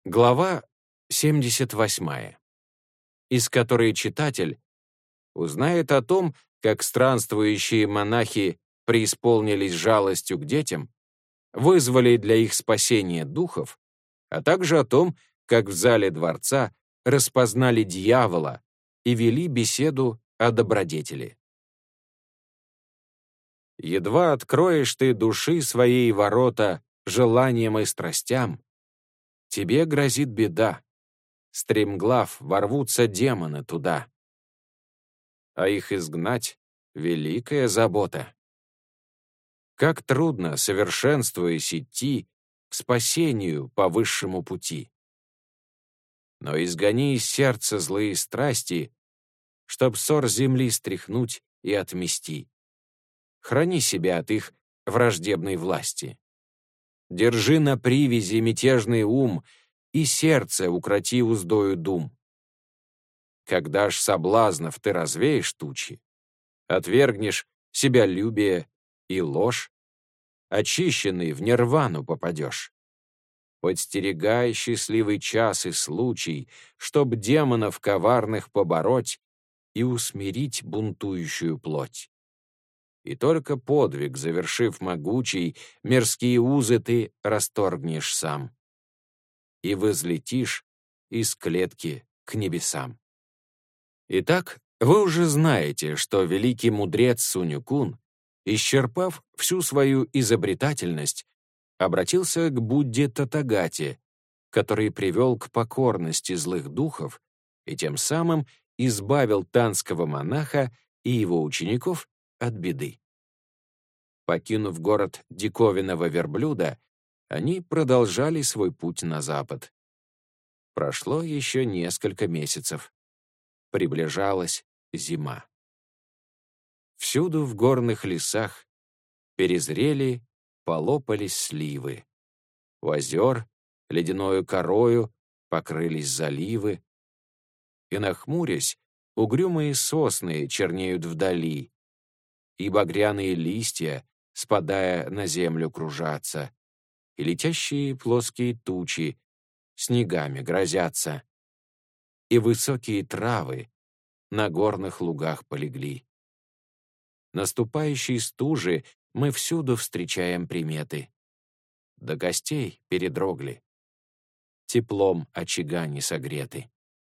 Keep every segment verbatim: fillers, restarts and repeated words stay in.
Глава семьдесят восьмая, из которой читатель узнает о том, как странствующие монахи преисполнились жалостью к детям, вызвали для их спасения духов, а также о том, как в зале дворца распознали дьявола и вели беседу о добродетели. Едва откроешь ты души своей ворота желаниям и страстям, тебе грозит беда. Стремглав ворвутся демоны туда. А их изгнать — великая забота. Как трудно, совершенствуясь, идти к спасению по высшему пути. Но изгони из сердца злые страсти, чтоб ссор земли стряхнуть и отмести. Храни себя от их враждебной власти. Держи на привязи мятежный ум и сердце укроти уздою дум. Когда ж соблазнов ты развеешь тучи, отвергнешь себялюбие и ложь, очищенный в нирвану попадешь. Подстерегай счастливый час и случай, чтоб демонов коварных побороть и усмирить бунтующую плоть. И только подвиг, завершив могучий, мирские узы ты расторгнешь сам. И возлетишь из клетки к небесам. Итак, вы уже знаете, что великий мудрец Сунь-кун, исчерпав всю свою изобретательность, обратился к Будде Татагате, который привел к покорности злых духов и тем самым избавил танского монаха и его учеников от беды. Покинув город диковинного верблюда, они продолжали свой путь на запад. Прошло еще несколько месяцев. Приближалась зима. Всюду в горных лесах перезрели, полопались сливы. У озер ледяною корою покрылись заливы. И, нахмурясь, угрюмые сосны чернеют вдали, и багряные листья, спадая на землю, кружатся, и летящие плоские тучи снегами грозятся, и высокие травы на горных лугах полегли. Наступающей стужи мы всюду встречаем приметы. До костей передрогли, теплом очага не согреты.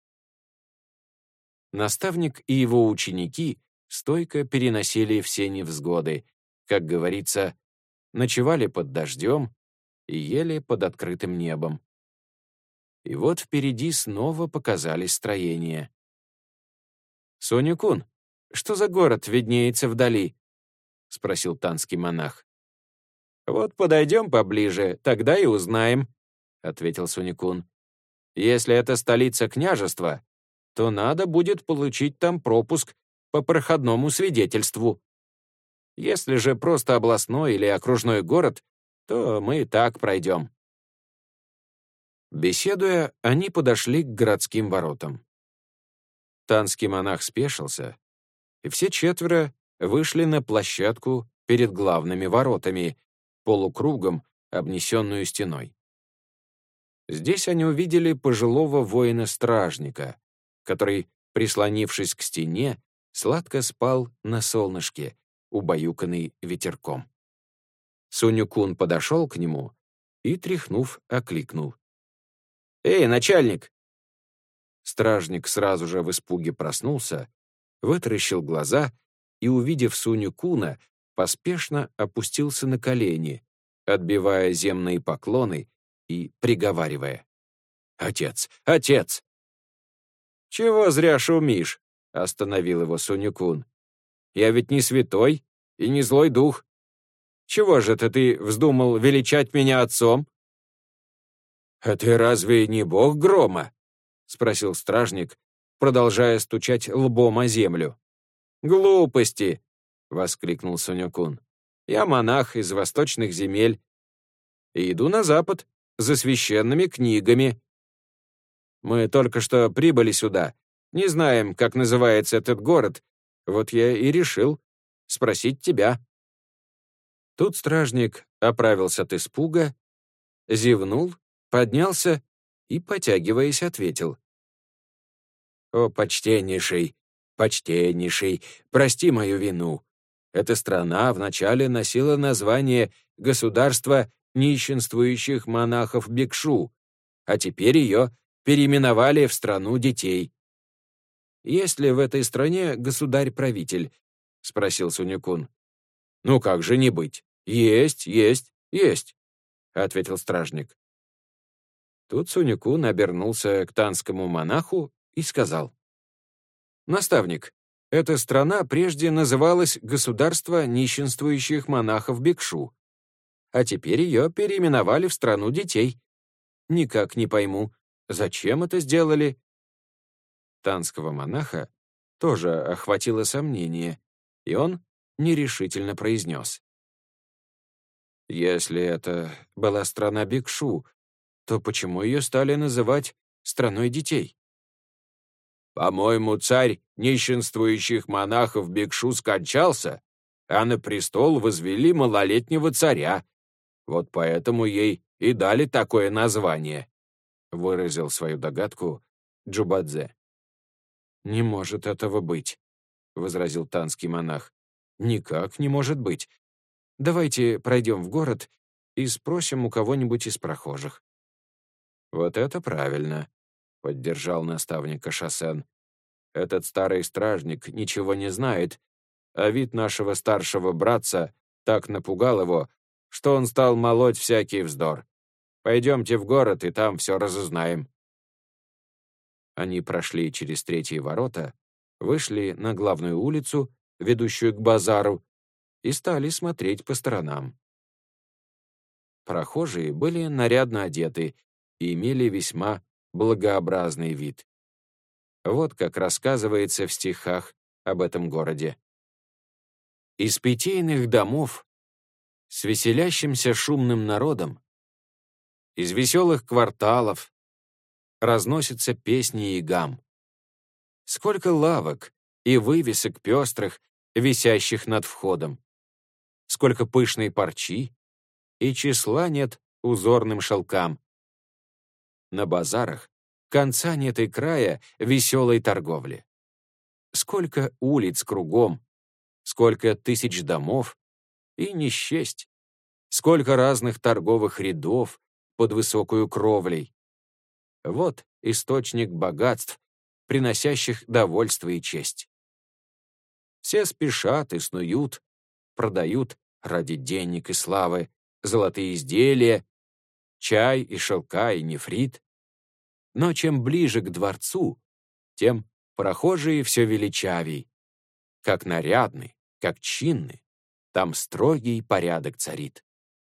Наставник и его ученики стойко переносили все невзгоды, как говорится, ночевали под дождем и ели под открытым небом. И вот впереди снова показались строения. «Сунь-кун, что за город виднеется вдали?» — спросил танский монах. «Вот подойдем поближе, тогда и узнаем», — ответил Сунь-кун. «Если это столица княжества, то надо будет получить там пропуск по проходному свидетельству. Если же просто областной или окружной город, то мы и так пройдем». Беседуя, они подошли к городским воротам. Танский монах спешился, и все четверо вышли на площадку перед главными воротами, полукругом, обнесенную стеной. Здесь они увидели пожилого воина-стражника, который, прислонившись к стене, сладко спал на солнышке, убаюканный ветерком. Сунь-кун подошел к нему и, тряхнув, окликнул. «Эй, начальник!» Стражник сразу же в испуге проснулся, вытаращил глаза и, увидев Сунь-куна, поспешно опустился на колени, отбивая земные поклоны и приговаривая: «Отец! Отец!» «Чего зря шумишь?» — остановил его Сунь-кун. «Я ведь не святой и не злой дух. Чего же это ты вздумал величать меня отцом?» «А ты разве не бог грома?» — спросил стражник, продолжая стучать лбом о землю. «Глупости!» — воскликнул Сунь-кун. «Я монах из восточных земель и иду на запад за священными книгами. Мы только что прибыли сюда, не знаем, как называется этот город, вот я и решил спросить тебя». Тут стражник оправился от испуга, зевнул, поднялся и, потягиваясь, ответил: «О, почтеннейший, почтеннейший, прости мою вину. Эта страна вначале носила название «Государство нищенствующих монахов-бикшу», а теперь ее переименовали в страну детей». «Есть ли в этой стране государь-правитель?» — спросил Сунь-кун. «Ну как же не быть? Есть, есть, есть», — ответил стражник. Тут Сунь-кун обернулся к танскому монаху и сказал: «Наставник, эта страна прежде называлась «Государство нищенствующих монахов-бикшу», а теперь ее переименовали в страну детей. Никак не пойму, зачем это сделали?» Танского монаха тоже охватило сомнение, и он нерешительно произнес: «Если это была страна бикшу, то почему ее стали называть страной детей?» «По-моему, царь нищенствующих монахов бикшу скончался, а на престол возвели малолетнего царя. Вот поэтому ей и дали такое название», — выразил свою догадку Джубадзе. «Не может этого быть», — возразил танский монах. «Никак не может быть. Давайте пройдем в город и спросим у кого-нибудь из прохожих». «Вот это правильно», — поддержал наставника Шасен. «Этот старый стражник ничего не знает, а вид нашего старшего братца так напугал его, что он стал молоть всякий вздор. Пойдемте в город, и там все разузнаем». Они прошли через третьи ворота, вышли на главную улицу, ведущую к базару, и стали смотреть по сторонам. Прохожие были нарядно одеты и имели весьма благообразный вид. Вот как рассказывается в стихах об этом городе. «Из питейных домов с веселящимся шумным народом, из веселых кварталов разносятся песни и гам. Сколько лавок и вывесок пестрых, висящих над входом. Сколько пышной парчи, и числа нет узорным шелкам. На базарах конца нет и края веселой торговли. Сколько улиц кругом, сколько тысяч домов, и не счесть. Сколько разных торговых рядов под высокую кровлей. Вот источник богатств, приносящих довольство и честь. Все спешат и снуют, продают ради денег и славы золотые изделия, чай и шелка и нефрит. Но чем ближе к дворцу, тем прохожие все величавей. Как нарядный, как чинный, там строгий порядок царит.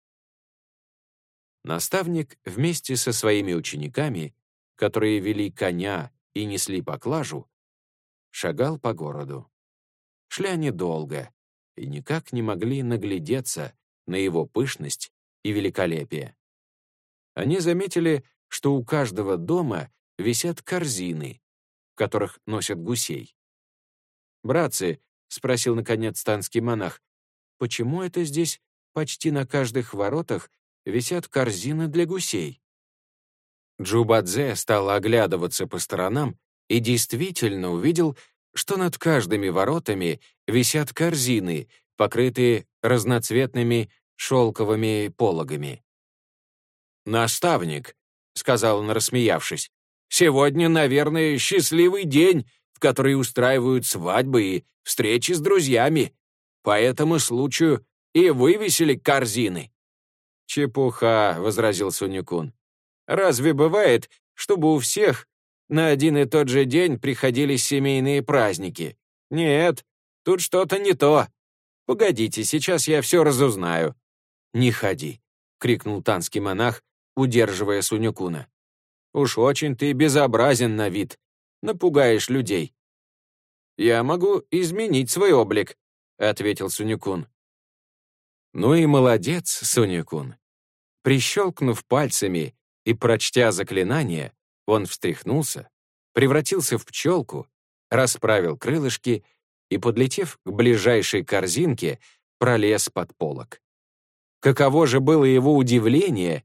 Наставник вместе со своими учениками, которые вели коня и несли поклажу, шагал по городу. Шли они долго и никак не могли наглядеться на его пышность и великолепие. Они заметили, что у каждого дома висят корзины, в которых носят гусей. «Братцы», — спросил наконец танский монах, «почему это здесь почти на каждых воротах висят корзины для гусей?» Джубадзе стал оглядываться по сторонам и действительно увидел, что над каждыми воротами висят корзины, покрытые разноцветными шелковыми пологами. «Наставник», — сказал он, рассмеявшись, «сегодня, наверное, счастливый день, в который устраивают свадьбы и встречи с друзьями. По этому случаю и вывесили корзины». «Чепуха», — возразил Сунь-кун. «Разве бывает, чтобы у всех на один и тот же день приходились семейные праздники? Нет, тут что-то не то. Погодите, сейчас я все разузнаю». «Не ходи», — крикнул танский монах, удерживая Сунь-куна. «Уж очень ты безобразен на вид, напугаешь людей». «Я могу изменить свой облик», — ответил Сунь-кун. «Ну и молодец, Сунь-кун». Прищелкнув пальцами и прочтя заклинание, он встряхнулся, превратился в пчелку, расправил крылышки и, подлетев к ближайшей корзинке, пролез под полог. Каково же было его удивление,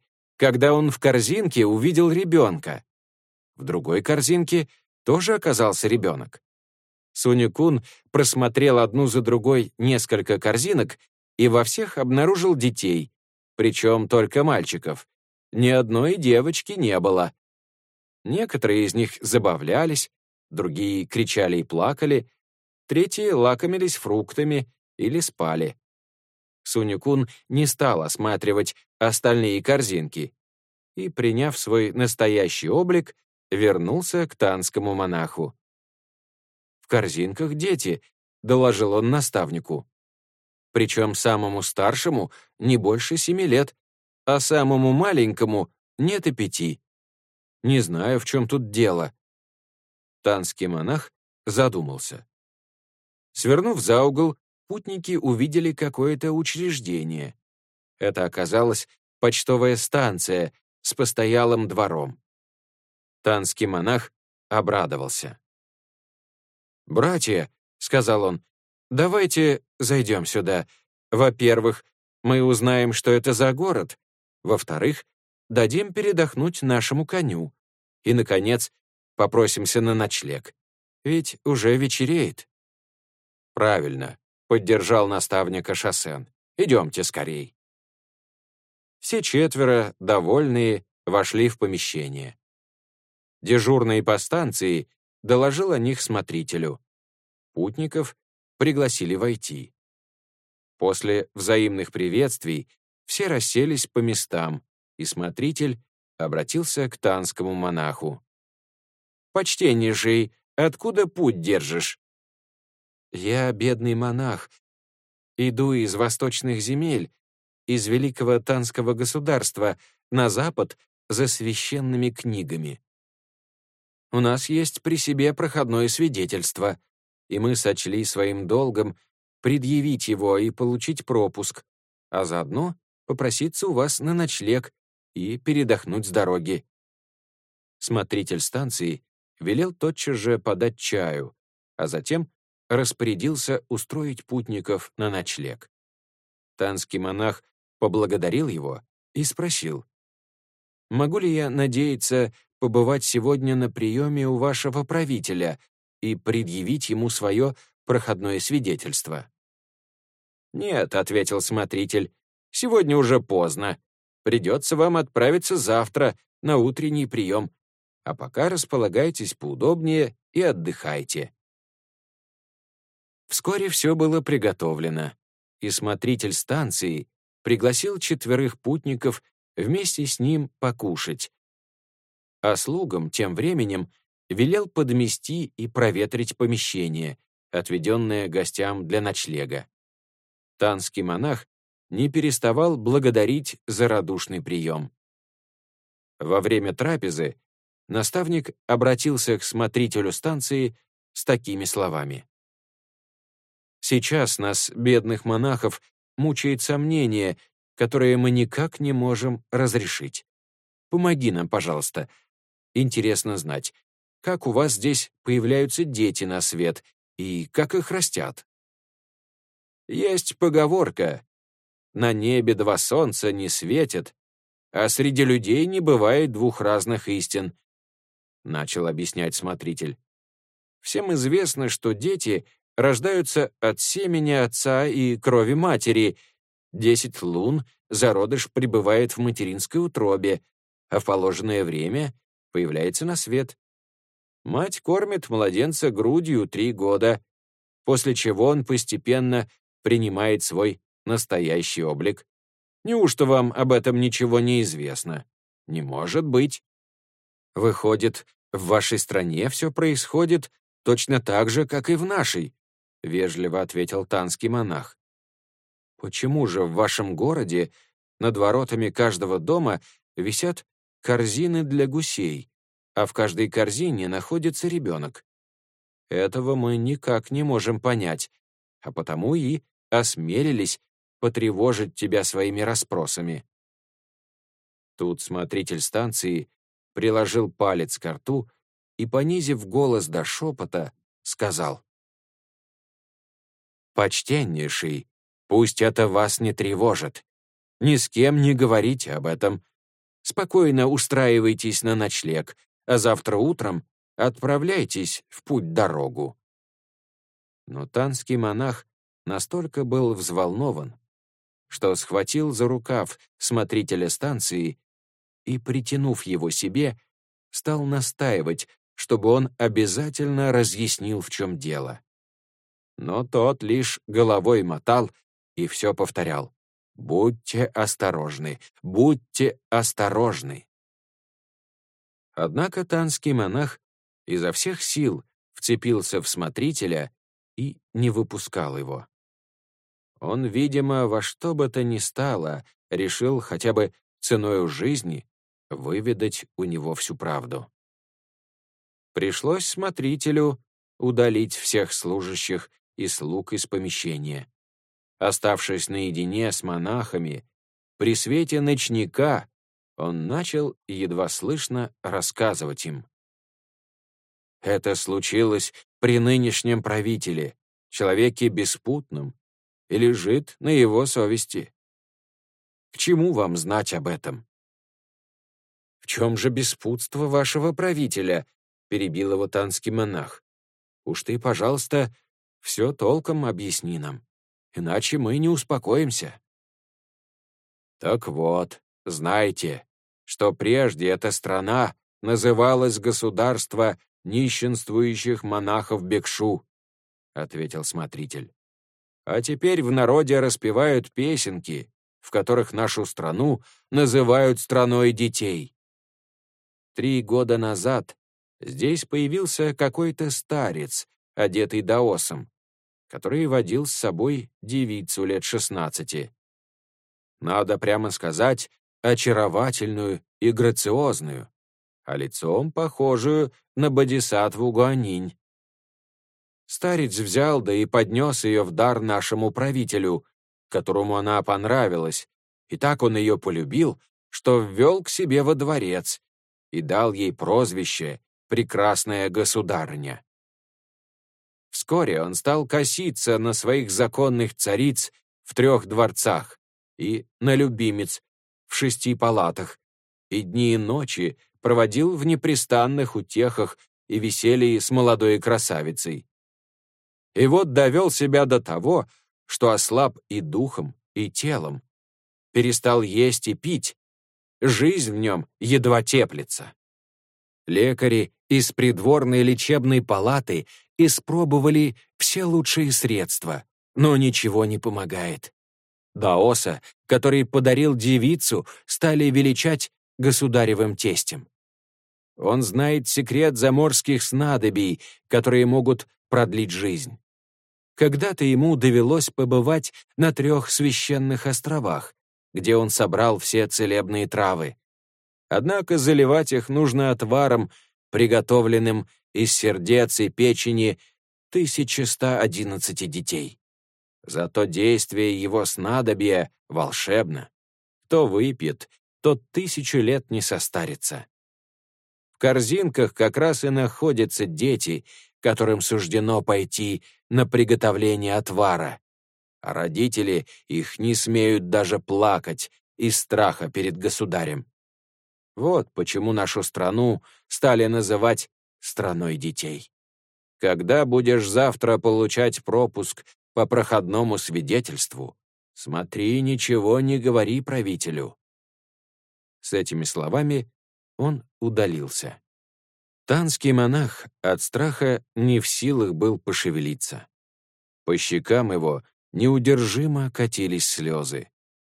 когда он в корзинке увидел ребенка. В другой корзинке тоже оказался ребенок. Сунь-кун просмотрел одну за другой несколько корзинок и во всех обнаружил детей, причем только мальчиков. Ни одной девочки не было. Некоторые из них забавлялись, другие кричали и плакали, третьи лакомились фруктами или спали. Сунь-кун не стал осматривать остальные корзинки и, приняв свой настоящий облик, вернулся к танскому монаху. «В корзинках дети», — доложил он наставнику. «Причем самому старшему не больше семи лет, а самому маленькому нет и пяти. Не знаю, в чем тут дело». Танский монах задумался. Свернув за угол, путники увидели какое-то учреждение. Это оказалась почтовая станция с постоялым двором. Танский монах обрадовался. «Братья», — сказал он, — «давайте зайдем сюда. Во-первых, мы узнаем, что это за город. Во-вторых, дадим передохнуть нашему коню. И, наконец, попросимся на ночлег. Ведь уже вечереет». «Правильно», — поддержал наставника Шосен. «Идемте скорей». Все четверо, довольные, вошли в помещение. Дежурный по станции доложил о них смотрителю. Путников пригласили войти. После взаимных приветствий все расселись по местам, и смотритель обратился к танскому монаху. «Почтеннейший, откуда путь держишь?» «Я бедный монах. Иду из восточных земель, из великого танского государства, на запад за священными книгами. У нас есть при себе проходное свидетельство, и мы сочли своим долгом предъявить его и получить пропуск, а заодно попроситься у вас на ночлег и передохнуть с дороги». Смотритель станции велел тотчас же подать чаю, а затем распорядился устроить путников на ночлег. Танский монах поблагодарил его и спросил: «Могу ли я надеяться побывать сегодня на приеме у вашего правителя и предъявить ему свое проходное свидетельство?» «Нет», — ответил смотритель, — «сегодня уже поздно. Придется вам отправиться завтра на утренний прием, а пока располагайтесь поудобнее и отдыхайте». Вскоре все было приготовлено, и смотритель станции пригласил четверых путников вместе с ним покушать. А слугам тем временем велел подмести и проветрить помещение, отведенное гостям для ночлега. Танский монах не переставал благодарить за радушный прием. Во время трапезы наставник обратился к смотрителю станции с такими словами: «Сейчас нас, бедных монахов, мучает сомнение, которое мы никак не можем разрешить. Помоги нам, пожалуйста. Интересно знать, как у вас здесь появляются дети на свет и как их растят?» «Есть поговорка: на небе два солнца не светят, а среди людей не бывает двух разных истин», — начал объяснять смотритель. «Всем известно, что дети рождаются от семени отца и крови матери. Десять лун зародыш пребывает в материнской утробе, а в положенное время появляется на свет. Мать кормит младенца грудью три года, после чего он постепенно принимает свой настоящий облик. Неужто вам об этом ничего не известно? Не может быть. Выходит, в вашей стране все происходит точно так же, как и в нашей», — вежливо ответил танский монах. «Почему же в вашем городе над воротами каждого дома висят корзины для гусей, а в каждой корзине находится ребенок? Этого мы никак не можем понять, а потому и осмелились потревожить тебя своими расспросами». Тут смотритель станции приложил палец к рту и, понизив голос до шепота, сказал: «Почтеннейший, пусть это вас не тревожит. Ни с кем не говорите об этом. Спокойно устраивайтесь на ночлег, а завтра утром отправляйтесь в путь-дорогу». Но танский монах настолько был взволнован, что схватил за рукав смотрителя станции и, притянув его себе, стал настаивать, чтобы он обязательно разъяснил, в чем дело. Но тот лишь головой мотал и все повторял: «Будьте осторожны, будьте осторожны». Однако танский монах изо всех сил вцепился в смотрителя и не выпускал его. Он, видимо, во что бы то ни стало, решил хотя бы ценою жизни выведать у него всю правду. Пришлось смотрителю удалить всех служащих и слуг из помещения. Оставшись наедине с монахами, при свете ночника он начал едва слышно рассказывать им. Это случилось при нынешнем правителе, человеке беспутном, и лежит на его совести. К чему вам знать об этом? «В чем же беспутство вашего правителя?» — перебил его танский монах. «Уж ты, пожалуйста, все толком объясни нам, иначе мы не успокоимся». «Так вот, знайте, что прежде эта страна называлась государство нищенствующих монахов Бекшу», — ответил смотритель. «А теперь в народе распевают песенки, в которых нашу страну называют страной детей. Три года назад здесь появился какой-то старец, одетый даосом, который водил с собой девицу лет шестнадцати. Надо прямо сказать, очаровательную и грациозную, а лицом похожую на бодисаттву Гуанинь. Старец взял да и поднес ее в дар нашему правителю, которому она понравилась, и так он ее полюбил, что ввел к себе во дворец и дал ей прозвище «Прекрасная государыня». Вскоре он стал коситься на своих законных цариц в трех дворцах и на любимец в шести палатах, и дни и ночи проводил в непрестанных утехах и веселье с молодой красавицей. И вот довел себя до того, что ослаб и духом, и телом, перестал есть и пить, жизнь в нем едва теплится. Лекари из придворной лечебной палаты испробовали все лучшие средства, но ничего не помогает. Даоса, который подарил девицу, стали величать государевым тестем. Он знает секрет заморских снадобий, которые могут продлить жизнь. Когда-то ему довелось побывать на трех священных островах, где он собрал все целебные травы. Однако заливать их нужно отваром, приготовленным из сердец и печени тысячи ста одиннадцати детей. Зато действие его снадобья волшебно. Кто выпьет, тот тысячу лет не состарится. В корзинках как раз и находятся дети, которым суждено пойти на приготовление отвара, а родители их не смеют даже плакать из страха перед государем. Вот почему нашу страну стали называть «страной детей». Когда будешь завтра получать пропуск по проходному свидетельству, смотри, ничего не говори правителю». С этими словами он удалился. Танский монах от страха не в силах был пошевелиться. По щекам его неудержимо катились слезы.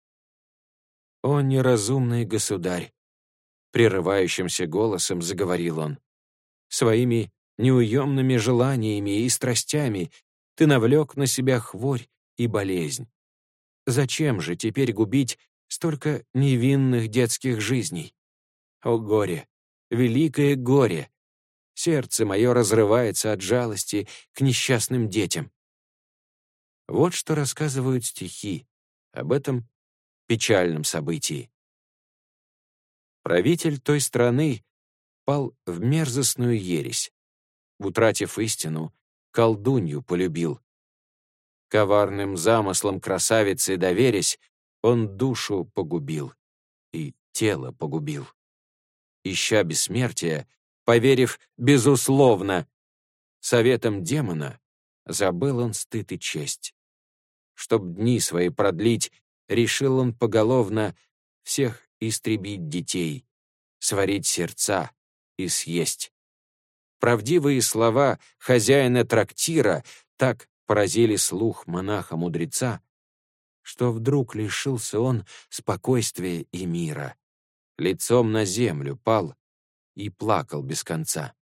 «О, неразумный государь!» — прерывающимся голосом заговорил он. «Своими неуемными желаниями и страстями ты навлек на себя хворь и болезнь. Зачем же теперь губить столько невинных детских жизней? О горе! Великое горе! Сердце мое разрывается от жалости к несчастным детям». Вот что рассказывают стихи об этом печальном событии. Правитель той страны пал в мерзостную ересь. Утратив истину, колдунью полюбил. Коварным замыслом красавицы доверясь, он душу погубил и тело погубил. Ища бессмертия, поверив безусловно, советом демона забыл он стыд и честь. Чтоб дни свои продлить, решил он поголовно всех истребить детей, сварить сердца и съесть. Правдивые слова хозяина трактира так поразили слух монаха-мудреца, что вдруг лишился он спокойствия и мира, лицом на землю пал и плакал без конца.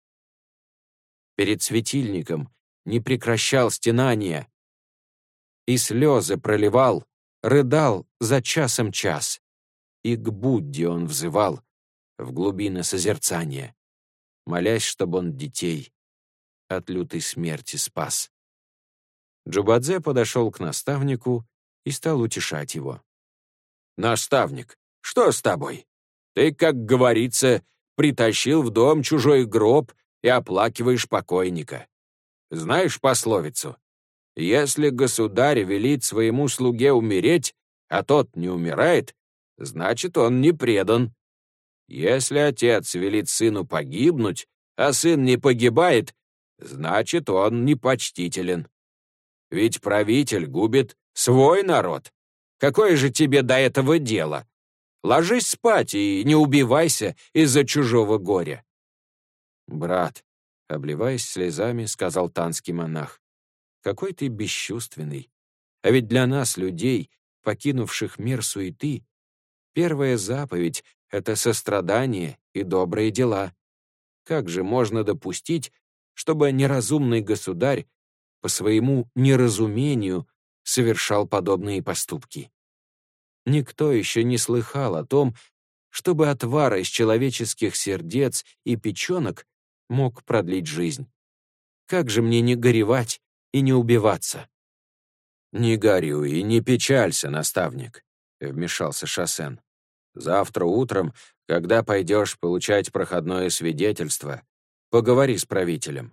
Перед светильником не прекращал стенания, и слезы проливал, рыдал за часом час, и к Будде он взывал в глубины созерцания, молясь, чтобы он детей от лютой смерти спас. Джубадзе подошел к наставнику и стал утешать его. «Наставник, что с тобой? Ты, как говорится, притащил в дом чужой гроб и оплакиваешь покойника. Знаешь пословицу? Если государь велит своему слуге умереть, а тот не умирает, значит, он не предан. Если отец велит сыну погибнуть, а сын не погибает, значит, он непочтителен. Ведь правитель губит свой народ. Какое же тебе до этого дело? Ложись спать и не убивайся из-за чужого горя». «Брат», — обливаясь слезами, сказал танский монах, «какой ты бесчувственный. А ведь для нас, людей, покинувших мир суеты, первая заповедь — это сострадание и добрые дела. Как же можно допустить, чтобы неразумный государь по своему неразумению совершал подобные поступки? Никто еще не слыхал о том, чтобы отвар из человеческих сердец и печенок мог продлить жизнь. Как же мне не горевать и не убиваться?» «Не горюй и не печалься, наставник», — вмешался Шасен. «Завтра утром, когда пойдешь получать проходное свидетельство, поговори с правителем.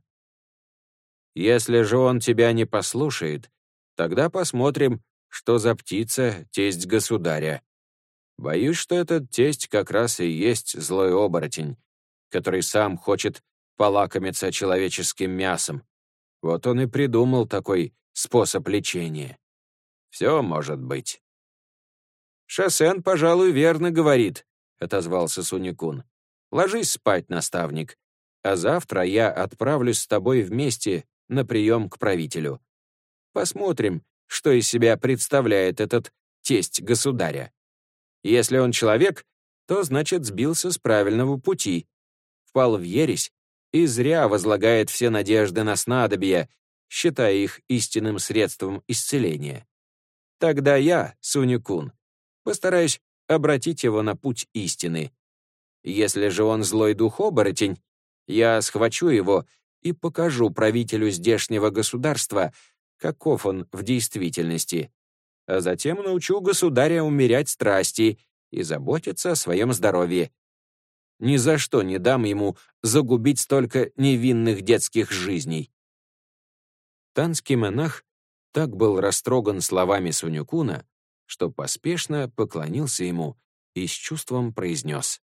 Если же он тебя не послушает, тогда посмотрим, что за птица тесть государя. Боюсь, что этот тесть как раз и есть злой оборотень, который сам хочет полакомиться человеческим мясом. Вот он и придумал такой способ лечения. Все может быть». «Шасен, пожалуй, верно говорит», — отозвался Сунь-кун. «Ложись спать, наставник, а завтра я отправлюсь с тобой вместе на прием к правителю. Посмотрим, что из себя представляет этот тесть государя. Если он человек, то, значит, сбился с правильного пути, впал в ересь и зря возлагает все надежды на снадобья, считая их истинным средством исцеления. Тогда я, Сунь-кун, постараюсь обратить его на путь истины. Если же он злой дух-оборотень, я схвачу его и покажу правителю здешнего государства, каков он в действительности, а затем научу государя умерять страсти и заботиться о своем здоровье. Ни за что не дам ему загубить столько невинных детских жизней». Танский монах так был растроган словами Сунь-куна, что поспешно поклонился ему и с чувством произнес: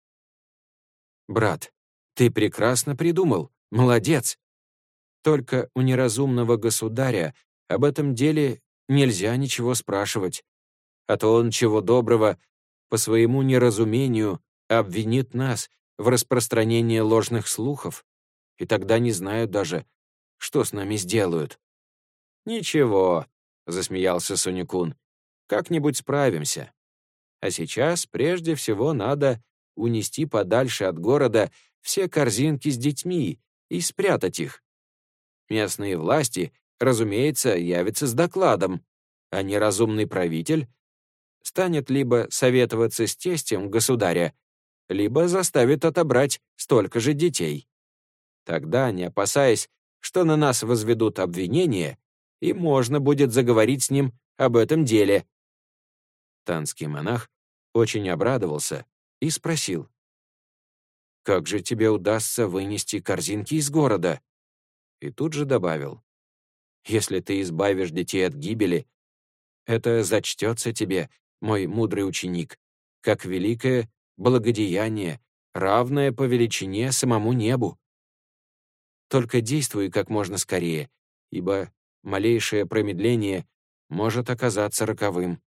«Брат, ты прекрасно придумал, молодец. Только у неразумного государя об этом деле нельзя ничего спрашивать, а то он, чего доброго, по своему неразумению обвинит нас в распространении ложных слухов, и тогда не знаю даже, что с нами сделают». «Ничего», — засмеялся Сунь-кун, — «как-нибудь справимся. А сейчас прежде всего надо унести подальше от города все корзинки с детьми и спрятать их. Местные власти, разумеется, явятся с докладом, а неразумный правитель станет либо советоваться с тестем государя, либо заставит отобрать столько же детей. Тогда, не опасаясь, что на нас возведут обвинения, и можно будет заговорить с ним об этом деле». Танский монах очень обрадовался и спросил: «Как же тебе удастся вынести корзинки из города?» И тут же добавил: «Если ты избавишь детей от гибели, это зачтется тебе, мой мудрый ученик, как великое благодеяние, равное по величине самому небу. Только действуй как можно скорее, ибо малейшее промедление может оказаться роковым».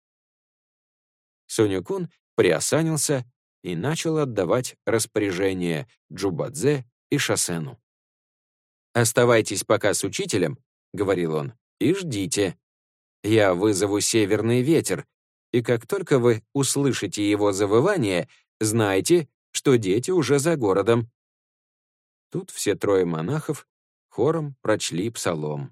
Сунь-кун приосанился и начал отдавать распоряжения Джубадзе и Шасену. «Оставайтесь пока с учителем», — говорил он, — «и ждите. Я вызову северный ветер, и как только вы услышите его завывание, знайте, что дети уже за городом». Тут все трое монахов хором прочли псалом.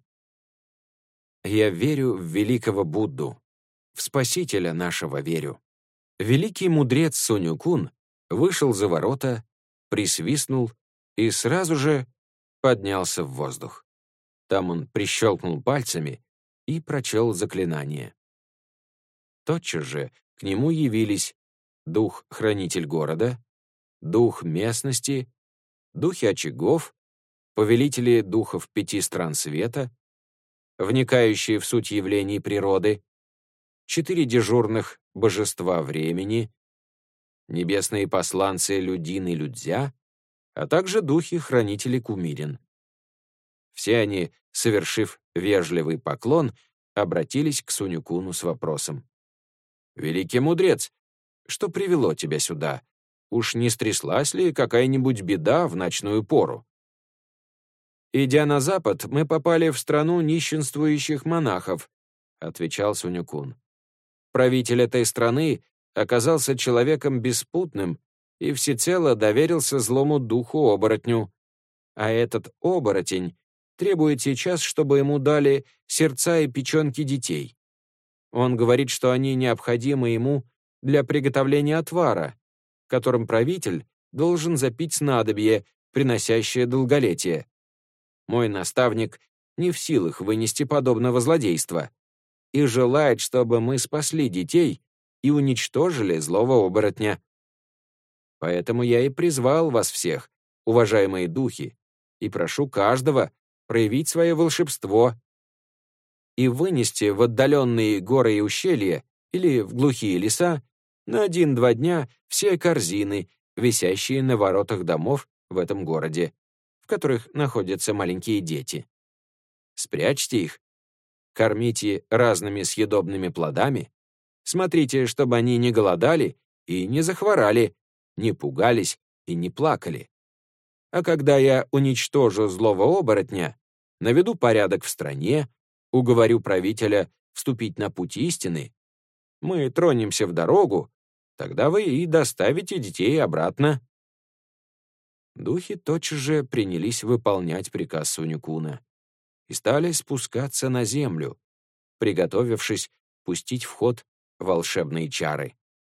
«Я верю в великого Будду, в Спасителя нашего верю». Великий мудрец Сунь-кун вышел за ворота, присвистнул и сразу же поднялся в воздух. Там он прищелкнул пальцами и прочел заклинание. Тотчас же к нему явились дух-хранитель города, дух местности, духи очагов, повелители духов пяти стран света, вникающие в суть явлений природы, четыре дежурных божества времени, небесные посланцы Людин и Людзя, а также духи-хранители кумирин. Все они, совершив вежливый поклон, обратились к Сунь-куну с вопросом: «Великий мудрец, что привело тебя сюда? Уж не стряслась ли какая-нибудь беда в ночную пору?» «Идя на запад, мы попали в страну нищенствующих монахов», — отвечал Сунь-кун. «Правитель этой страны оказался человеком беспутным и всецело доверился злому духу-оборотню. А этот оборотень требует сейчас, чтобы ему дали сердца и печенки детей. Он говорит, что они необходимы ему для приготовления отвара, которым правитель должен запить снадобье, приносящее долголетие. Мой наставник не в силах вынести подобного злодейства и желает, чтобы мы спасли детей и уничтожили злого оборотня. Поэтому я и призвал вас всех, уважаемые духи, и прошу каждого проявить свое волшебство и вынести в отдаленные горы и ущелья или в глухие леса на один-два дня все корзины, висящие на воротах домов в этом городе, в которых находятся маленькие дети. Спрячьте их, кормите разными съедобными плодами, смотрите, чтобы они не голодали и не захворали, не пугались и не плакали. А когда я уничтожу злого оборотня, наведу порядок в стране, уговорю правителя вступить на путь истины, мы тронемся в дорогу, тогда вы и доставите детей обратно». Духи тотчас же принялись выполнять приказ Сунь-куна и стали спускаться на землю, приготовившись пустить в ход волшебные чары.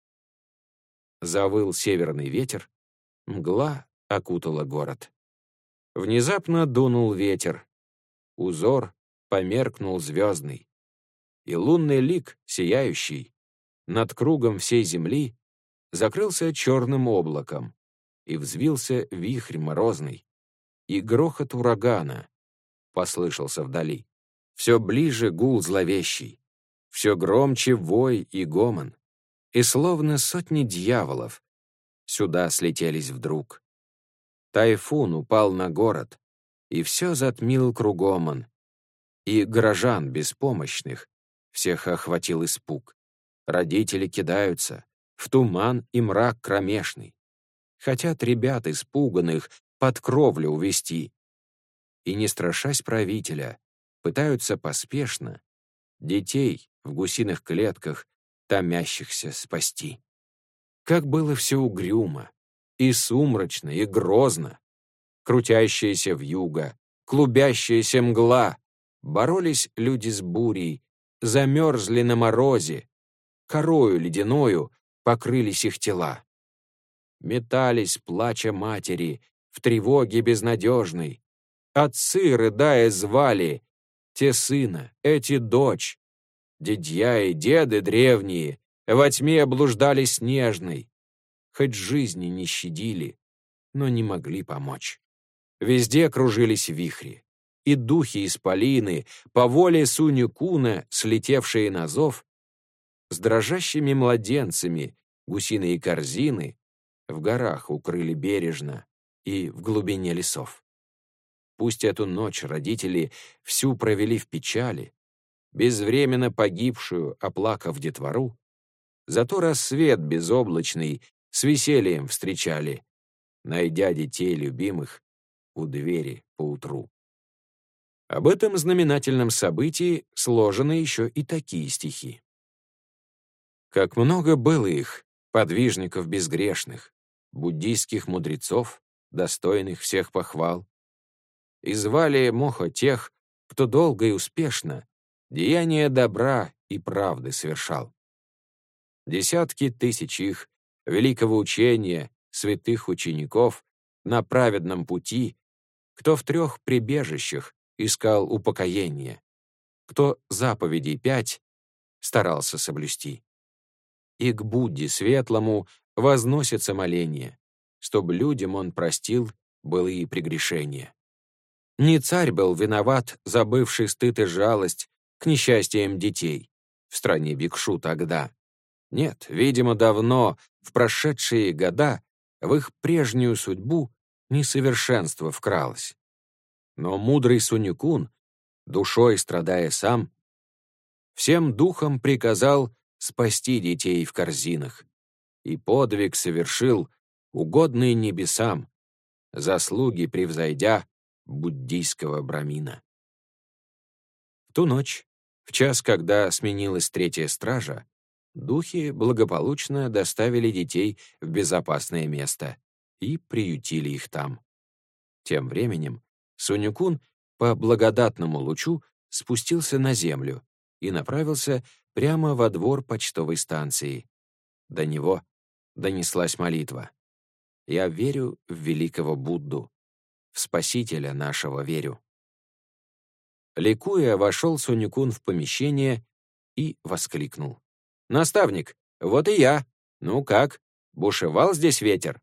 Завыл северный ветер, мгла окутала город. Внезапно дунул ветер, узор померкнул звездный, и лунный лик, сияющий, над кругом всей земли закрылся черным облаком, и взвился вихрь морозный, и грохот урагана послышался вдали. Все ближе гул зловещий, все громче вой и гомон, и словно сотни дьяволов сюда слетелись вдруг. Тайфун упал на город, и все затмил кругом он, и горожан беспомощных всех охватил испуг. Родители кидаются в туман и мрак кромешный, хотят ребят испуганных под кровлю увести, и, не страшась правителя, пытаются поспешно детей в гусиных клетках томящихся спасти. Как было все угрюмо, и сумрачно, и грозно. Крутящаяся вьюга, клубящаяся мгла, боролись люди с бурей, замерзли на морозе, корою ледяною покрылись их тела. Метались, плача матери, в тревоге безнадежной. Отцы, рыдая, звали, те сына, эти дочь. Дедья и деды древние во тьме блуждали снежной, хоть жизни не щадили, но не могли помочь. Везде кружились вихри, и духи исполины, по воле Сунь-куна, слетевшие на зов, с дрожащими младенцами, гусиные корзины, в горах укрыли бережно и в глубине лесов. Пусть эту ночь родители всю провели в печали, безвременно погибшую, оплакав детвору, зато рассвет безоблачный с весельем встречали, найдя детей любимых у двери поутру. Об этом знаменательном событии сложены еще и такие стихи. Как много было их, подвижников безгрешных, буддийских мудрецов, достойных всех похвал, и звали Мохо тех, кто долго и успешно деяния добра и правды совершал. Десятки тысяч их, великого учения, святых учеников, на праведном пути, кто в трех прибежищах искал упокоение, кто заповедей пять старался соблюсти. И к Будде светлому возносится моление, чтоб людям он простил былые прегрешения. Не царь был виноват, забывший стыд и жалость к несчастьям детей в стране Бикшу тогда. Нет, видимо, давно, в прошедшие года, в их прежнюю судьбу несовершенство вкралось. Но мудрый Сунь-кун, душой страдая сам, всем духом приказал спасти детей в корзинах, и подвиг совершил, угодный небесам, заслуги превзойдя буддийского брамина. В ту ночь, в час, когда сменилась третья стража, духи благополучно доставили детей в безопасное место и приютили их там. Тем временем Сунь-кун по благодатному лучу спустился на землю и направился прямо во двор почтовой станции. До него донеслась молитва. «Я верю в великого Будду, в Спасителя нашего верю». Ликуя, вошел Сунь-кун в помещение и воскликнул: «Наставник, вот и я. Ну как, бушевал здесь ветер?»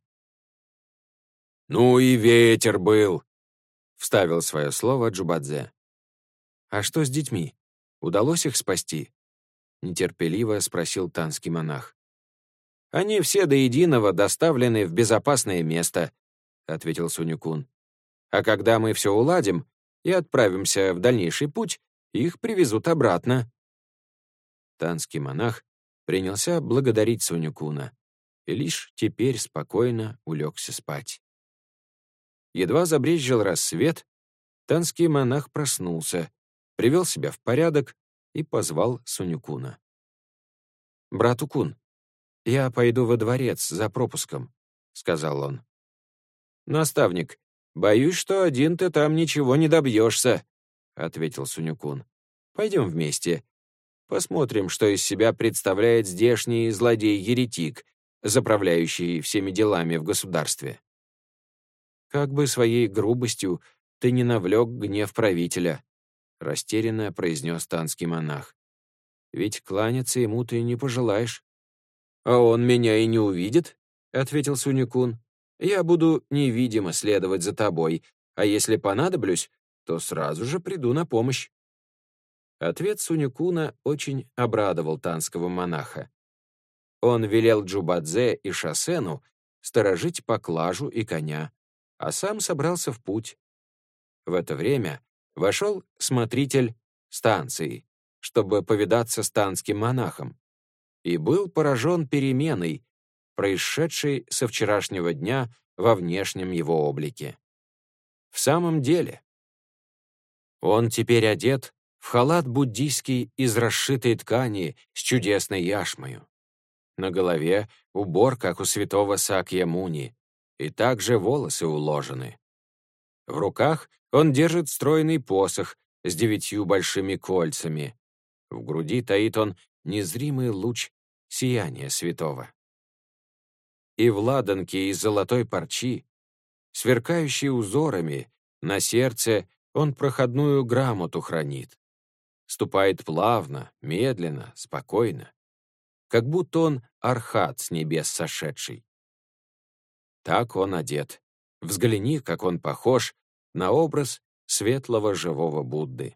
«Ну и ветер был», — вставил свое слово Джубадзе. «А что с детьми? Удалось их спасти?» — нетерпеливо спросил танский монах. «Они все до единого доставлены в безопасное место», — ответил Сунь-кун. «А когда мы все уладим и отправимся в дальнейший путь, их привезут обратно». Танский монах принялся благодарить Сунь-куна и лишь теперь спокойно улегся спать. Едва забрезжил рассвет, танский монах проснулся, привел себя в порядок и позвал Сунь-куна. «Брат Укун, я пойду во дворец за пропуском», — сказал он. «Наставник, боюсь, что один ты там ничего не добьешься», — ответил Сунь-кун. «Пойдем вместе. Посмотрим, что из себя представляет здешний злодей-еретик, заправляющий всеми делами в государстве. Как бы своей грубостью ты не навлек гнев правителя», — растерянно произнес танский монах. «Ведь кланяться ему ты не пожелаешь». «А он меня и не увидит», — ответил Сунь-кун. «Я буду невидимо следовать за тобой, а если понадоблюсь, то сразу же приду на помощь». Ответ Сунь-куна очень обрадовал танского монаха. Он велел Джубадзе и Шасену сторожить поклажу и коня, а сам собрался в путь. В это время вошел смотритель станции, чтобы повидаться с танским монахом, и был поражен переменой, происшедшей со вчерашнего дня во внешнем его облике. В самом деле, он теперь одет в халат буддийский из расшитой ткани с чудесной яшмою. На голове убор, как у святого Сакья-Муни, и также волосы уложены. В руках он держит стройный посох с девятью большими кольцами. В груди таит он незримый луч сияния святого. И в ладанке из золотой парчи, сверкающей узорами, на сердце он проходную грамоту хранит. Ступает плавно, медленно, спокойно, как будто он архат с небес сошедший. Так он одет. Взгляни, как он похож на образ светлого живого Будды.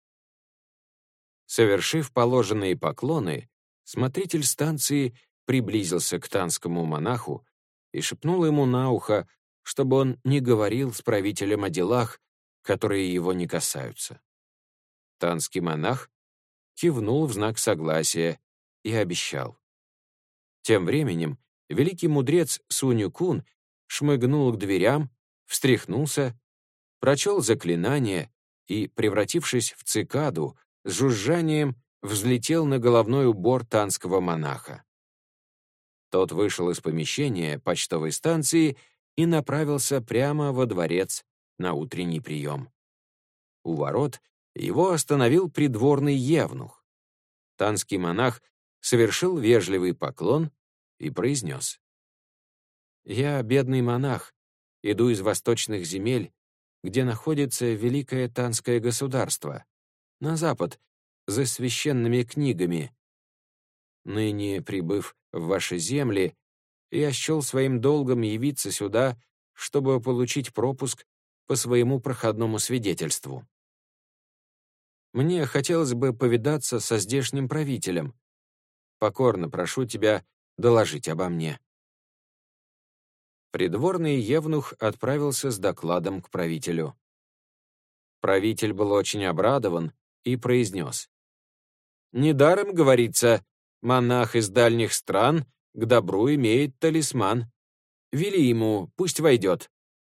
Совершив положенные поклоны, смотритель станции приблизился к танскому монаху и шепнул ему на ухо, чтобы он не говорил с правителем о делах, которые его не касаются. Танский монах кивнул в знак согласия и обещал. Тем временем великий мудрец Сунь-Кун шмыгнул к дверям, встряхнулся, прочел заклинание и, превратившись в цикаду, с жужжанием взлетел на головной убор танского монаха. Тот вышел из помещения почтовой станции и направился прямо во дворец на утренний прием. У ворот его остановил придворный евнух. Танский монах совершил вежливый поклон и произнес: «Я бедный монах, иду из восточных земель, где находится великое танское государство, на запад, за священными книгами. Ныне, прибыв в ваши земли, я счел своим долгом явиться сюда, чтобы получить пропуск по своему проходному свидетельству. Мне хотелось бы повидаться со здешним правителем. Покорно прошу тебя доложить обо мне». Придворный евнух отправился с докладом к правителю. Правитель был очень обрадован и произнес: «Недаром говорится, монах из дальних стран к добру имеет талисман. Вели ему, пусть войдет».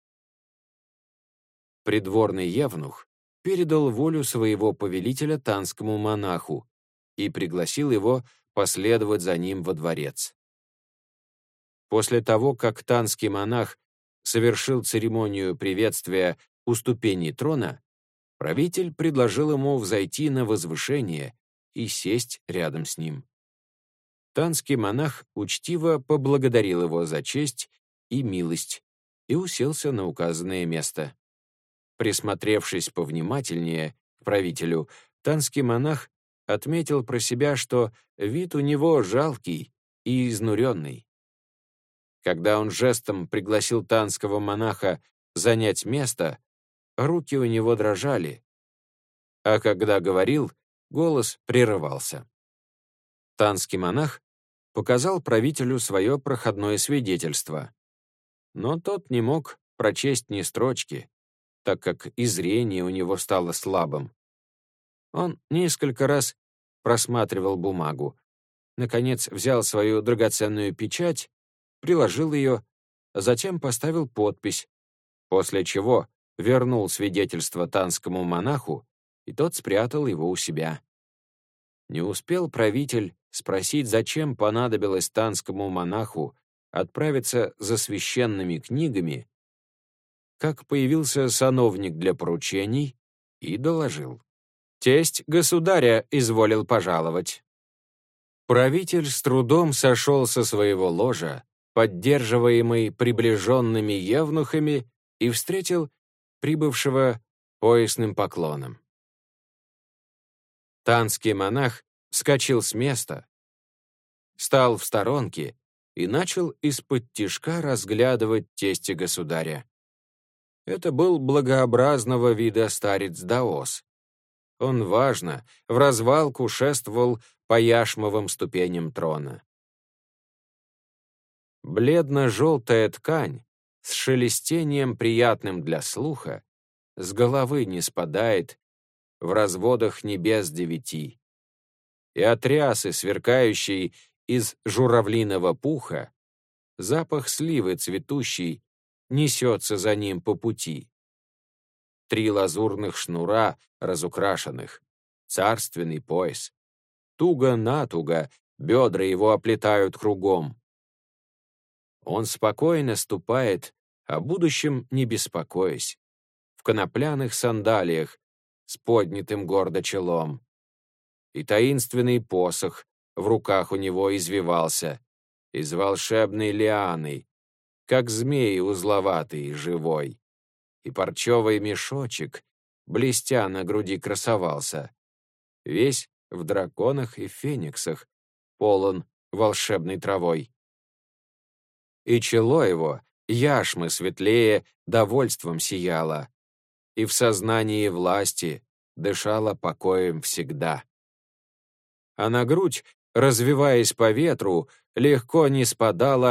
Придворный евнух передал волю своего повелителя танскому монаху и пригласил его последовать за ним во дворец. После того, как танский монах совершил церемонию приветствия у ступеней трона, правитель предложил ему взойти на возвышение и сесть рядом с ним. Танский монах учтиво поблагодарил его за честь и милость и уселся на указанное место. Присмотревшись повнимательнее к правителю, танский монах отметил про себя, что вид у него жалкий и изнуренный. Когда он жестом пригласил танского монаха занять место, руки у него дрожали, а когда говорил, голос прерывался. Танский монах показал правителю свое проходное свидетельство, но тот не мог прочесть ни строчки, так как и зрение у него стало слабым. Он несколько раз просматривал бумагу, наконец взял свою драгоценную печать, приложил ее, а затем поставил подпись, после чего вернул свидетельство танскому монаху, и тот спрятал его у себя. Не успел правитель спросить, зачем понадобилось танскому монаху отправиться за священными книгами, как появился сановник для поручений и доложил: «Тесть государя изволил пожаловать». Правитель с трудом сошел со своего ложа, поддерживаемый приближенными евнухами, и встретил прибывшего поясным поклоном. Танский монах вскочил с места, стал в сторонке и начал из-под тишка разглядывать тестя государя. Это был благообразного вида старец Даос. Он важно, в развалку шествовал по яшмовым ступеням трона. Бледно-желтая ткань с шелестением, приятным для слуха, с головы не спадает в разводах небес девяти. И от рясы, сверкающей из журавлиного пуха, запах сливы цветущий несется за ним по пути. Три лазурных шнура разукрашенных, царственный пояс. Туго-натуго бедра его оплетают кругом. Он спокойно ступает, о будущем не беспокоясь, в конопляных сандалиях с поднятым гордо челом. И таинственный посох в руках у него извивался, из волшебной лианы, как змей узловатый и живой. И парчевый мешочек, блестя на груди, красовался, весь в драконах и фениксах, полон волшебной травой. И чело его, яшмы светлее, довольством сияло, и в сознании власти дышало покоем всегда. А на грудь, развиваясь по ветру, легко не спадала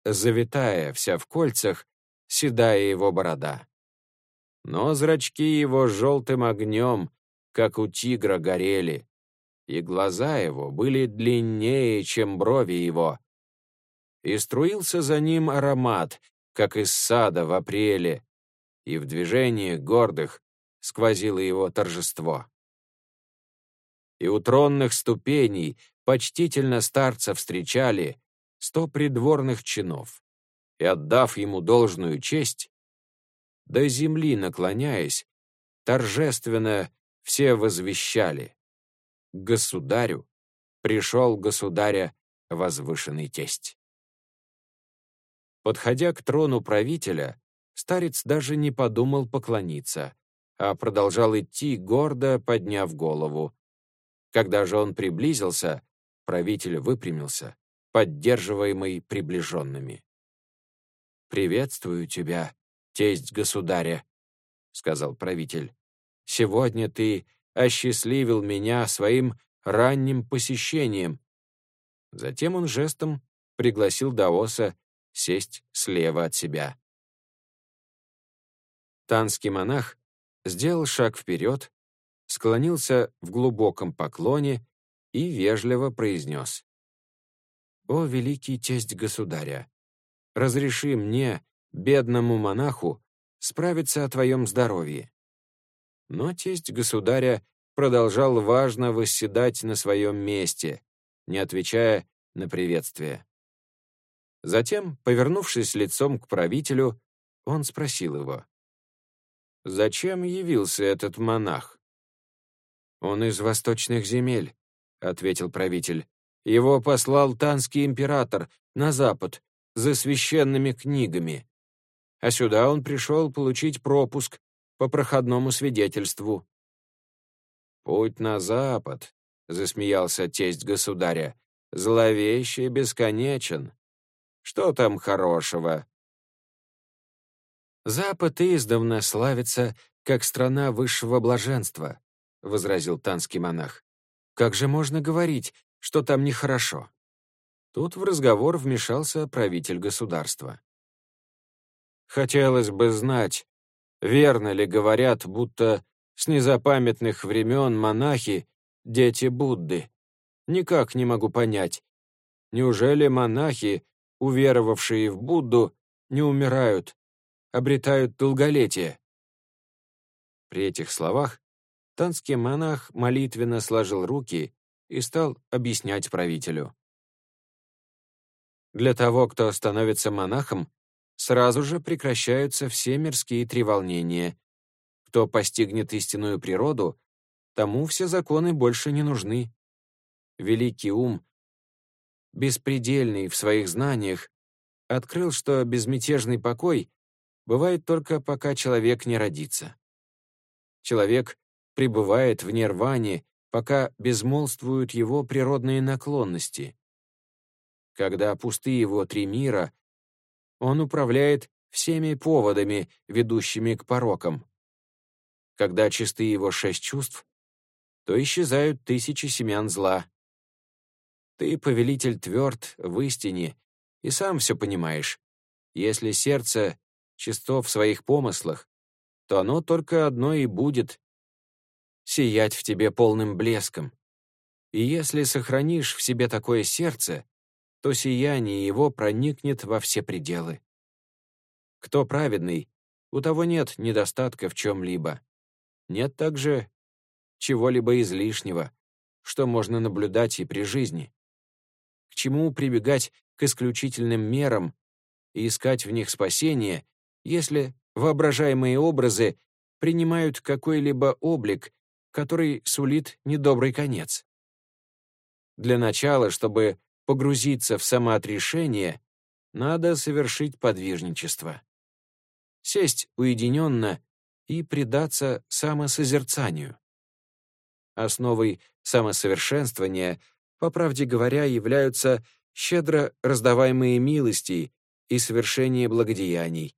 завитая вся в кольцах, седая его борода. Но зрачки его желтым огнем, как у тигра, горели, и глаза его были длиннее, чем брови его. И струился за ним аромат, как из сада в апреле, и в движениях гордых сквозило его торжество. И у тронных ступеней почтительно старца встречали сто придворных чинов, и, отдав ему должную честь, до земли наклоняясь, торжественно все возвещали: к государю пришел государя возвышенный тесть. Подходя к трону правителя, старец даже не подумал поклониться, а продолжал идти, гордо подняв голову. Когда же он приблизился, правитель выпрямился, поддерживаемый приближенными. «Приветствую тебя, тесть государя», — сказал правитель. «Сегодня ты осчастливил меня своим ранним посещением». Затем он жестом пригласил даоса сесть слева от себя. Танский монах сделал шаг вперед, склонился в глубоком поклоне и вежливо произнес: «О, великий тесть государя, разреши мне, бедному монаху, справиться о твоем здоровье». Но тесть государя продолжал важно восседать на своем месте, не отвечая на приветствие. Затем, повернувшись лицом к правителю, он спросил его: «Зачем явился этот монах?» «Он из восточных земель», — ответил правитель. «Его послал танский император на запад за священными книгами, а сюда он пришел получить пропуск по проходному свидетельству». «Путь на запад», — засмеялся тесть государя, — «зловеще бесконечен. Что там хорошего?» «Запад издавна славится как страна высшего блаженства», — возразил танский монах. «Как же можно говорить, что там нехорошо?» Тут в разговор вмешался правитель государства. «Хотелось бы знать, верно ли говорят, будто с незапамятных времен монахи — дети Будды? Никак не могу понять. Неужели монахи, уверовавшие в Будду, не умирают, обретают долголетие?» При этих словах танский монах молитвенно сложил руки и стал объяснять правителю. Для того, кто становится монахом, сразу же прекращаются все мирские треволнения. Кто постигнет истинную природу, тому все законы больше не нужны. Великий ум, беспредельный в своих знаниях, открыл, что безмятежный покой бывает только пока человек не родится. Человек пребывает в нирване, пока безмолвствуют его природные наклонности. Когда пусты его три мира, он управляет всеми поводами, ведущими к порокам. Когда чисты его шесть чувств, то исчезают тысячи семян зла. Ты, повелитель, тверд в истине и сам все понимаешь. Если сердце чисто в своих помыслах, то оно только одно и будет — сиять в тебе полным блеском. И если сохранишь в себе такое сердце, то сияние его проникнет во все пределы. Кто праведный, у того нет недостатка в чем-либо. Нет также чего-либо излишнего, что можно наблюдать и при жизни. К чему прибегать к исключительным мерам и искать в них спасение, если воображаемые образы принимают какой-либо облик, который сулит недобрый конец? Для начала, чтобы погрузиться в самоотрешение, надо совершить подвижничество. Сесть уединенно и предаться самосозерцанию. Основой самосовершенствования, по правде говоря, являются щедро раздаваемые милости и совершение благодеяний.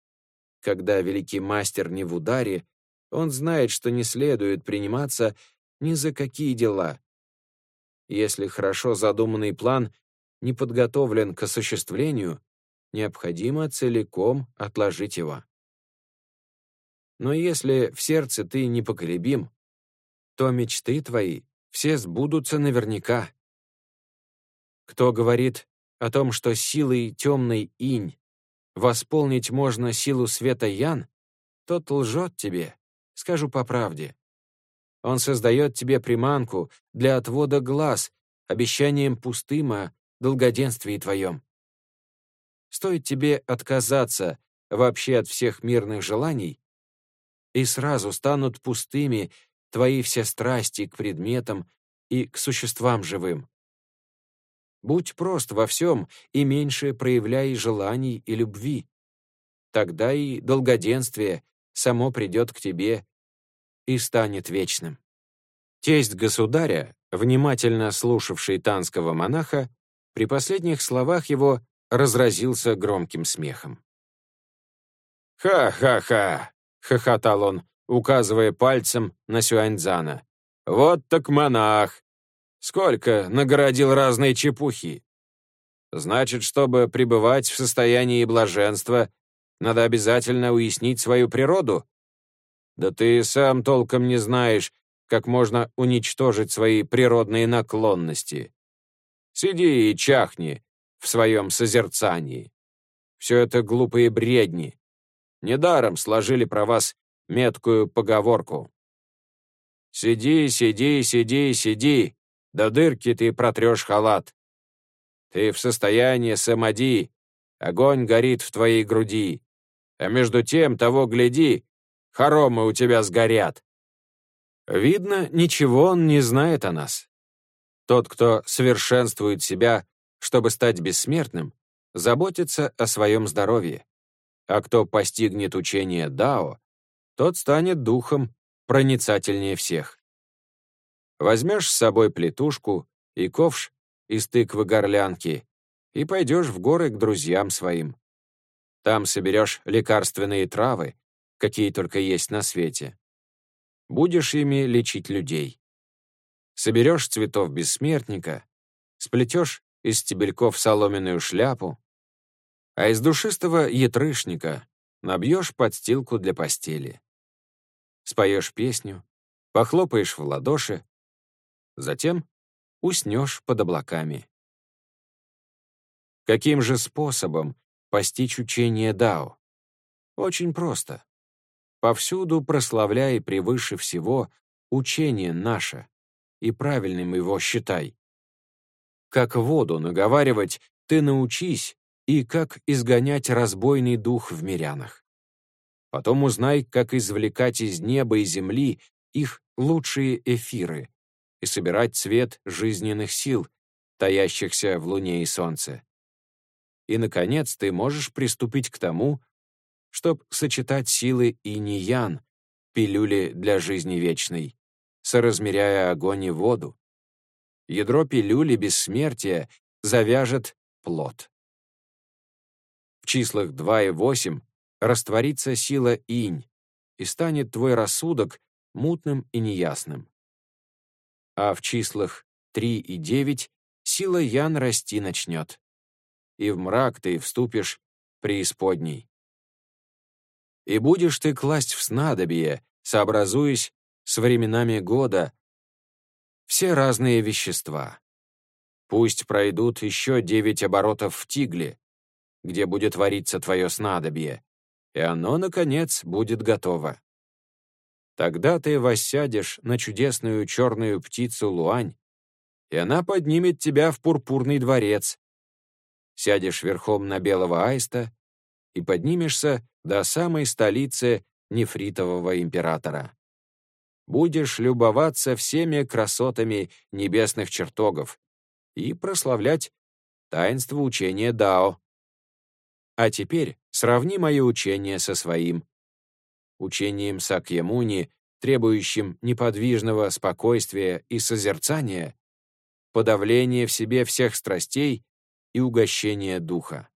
Когда великий мастер не в ударе, он знает, что не следует приниматься ни за какие дела. Если хорошо задуманный план не подготовлен к осуществлению, необходимо целиком отложить его. Но если в сердце ты непоколебим, то мечты твои все сбудутся наверняка. Кто говорит о том, что силой темной инь восполнить можно силу света ян, тот лжет тебе, скажу по правде. Он создает тебе приманку для отвода глаз, обещанием пустым о долгоденствии твоем. Стоит тебе отказаться вообще от всех мирных желаний, и сразу станут пустыми твои все страсти к предметам и к существам живым. Будь прост во всем и меньше проявляй желаний и любви. Тогда и долгоденствие само придет к тебе и станет вечным. Тесть государя, внимательно слушавший танского монаха, при последних словах его разразился громким смехом. «Ха-ха-ха!» — хохотал он, указывая пальцем на Сюаньцзана. «Вот так монах! Сколько нагородил разной чепухи! Значит, чтобы пребывать в состоянии блаженства, надо обязательно уяснить свою природу? Да ты сам толком не знаешь, как можно уничтожить свои природные наклонности. Сиди и чахни в своем созерцании. Все это глупые бредни. Недаром сложили про вас меткую поговорку. Сиди, сиди, сиди, сиди, до дырки ты протрешь халат. Ты в состоянии самади, огонь горит в твоей груди, а между тем, того гляди, хоромы у тебя сгорят. Видно, ничего он не знает о нас. Тот, кто совершенствует себя, чтобы стать бессмертным, заботится о своем здоровье. А кто постигнет учение Дао, тот станет духом проницательнее всех. Возьмешь с собой плетушку и ковш из тыквы-горлянки и пойдешь в горы к друзьям своим. Там соберешь лекарственные травы, какие только есть на свете. Будешь ими лечить людей. Соберешь цветов бессмертника, сплетешь из стебельков соломенную шляпу, а из душистого ятрышника набьешь подстилку для постели. Споешь песню, похлопаешь в ладоши, затем уснешь под облаками. Каким же способом постичь учение Дао? Очень просто. Повсюду прославляй превыше всего учение наше и правильным его считай. Как воду наговаривать ты научись, и как изгонять разбойный дух в мирянах. Потом узнай, как извлекать из неба и земли их лучшие эфиры и собирать цвет жизненных сил, таящихся в луне и солнце. И, наконец, ты можешь приступить к тому, чтобы сочетать силы инь-ян, пилюли для жизни вечной, соразмеряя огонь и воду. Ядро пилюли бессмертия завяжет плод. В числах два и восемь растворится сила инь, и станет твой рассудок мутным и неясным. А в числах три и девять сила ян расти начнет, и в мрак ты вступишь преисподней. И будешь ты класть в снадобье, сообразуясь с временами года, все разные вещества. Пусть пройдут еще девять оборотов в тигле, где будет вариться твое снадобье, и оно, наконец, будет готово. Тогда ты воссядешь на чудесную черную птицу Луань, и она поднимет тебя в пурпурный дворец. Сядешь верхом на белого аиста и поднимешься до самой столицы нефритового императора. Будешь любоваться всеми красотами небесных чертогов и прославлять таинство учения Дао. А теперь сравни мое учение со своим. Учением Сакьямуни, требующим неподвижного спокойствия и созерцания, подавления в себе всех страстей и угощения духа.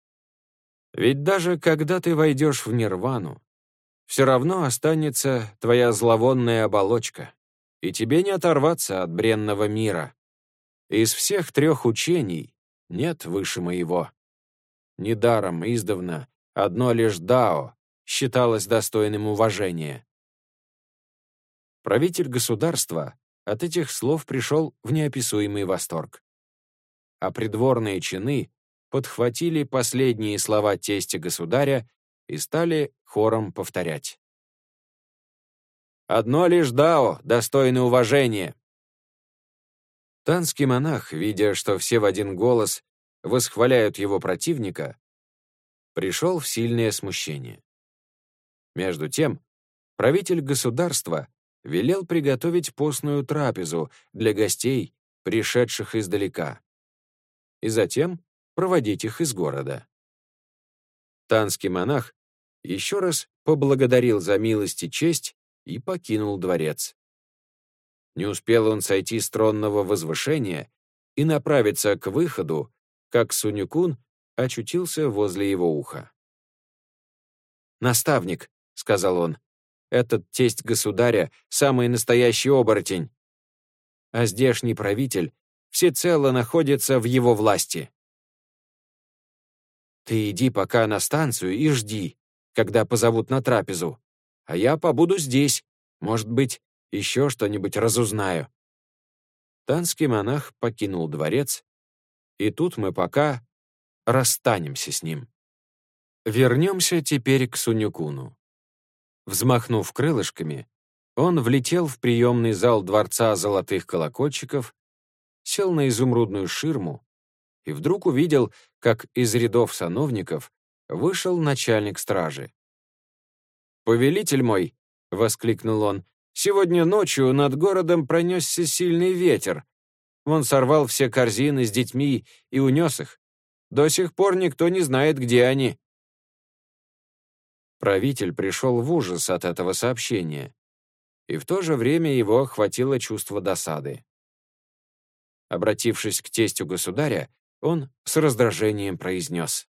Ведь даже когда ты войдешь в нирвану, все равно останется твоя зловонная оболочка, и тебе не оторваться от бренного мира. Из всех трех учений нет выше моего. Недаром издавна одно лишь дао считалось достойным уважения. Правитель государства от этих слов пришел в неописуемый восторг. А придворные чины подхватили последние слова тестя государя и стали хором повторять. «Одно лишь дао достойно уважения». Танский монах, видя, что все в один голос восхваляют его противника, пришел в сильное смущение. Между тем, правитель государства велел приготовить постную трапезу для гостей, пришедших издалека, и затем проводить их из города. Танский монах еще раз поблагодарил за милость и честь и покинул дворец. Не успел он сойти с тронного возвышения и направиться к выходу, как Сунь-кун очутился возле его уха. «Наставник», — сказал он, — «этот тесть государя — самый настоящий оборотень, а здешний правитель всецело находится в его власти. Ты иди пока на станцию и жди, когда позовут на трапезу, а я побуду здесь, может быть, еще что-нибудь разузнаю». Танский монах покинул дворец, и тут мы пока расстанемся с ним. Вернемся теперь к Сунь-куну. Взмахнув крылышками, он влетел в приемный зал дворца золотых колокольчиков, сел на изумрудную ширму и вдруг увидел, как из рядов сановников вышел начальник стражи. «Повелитель мой!» — воскликнул он. «Сегодня ночью над городом пронесся сильный ветер. Он сорвал все корзины с детьми и унес их. До сих пор никто не знает, где они». Правитель пришел в ужас от этого сообщения, и в то же время его охватило чувство досады. Обратившись к тестю государя, он с раздражением произнес: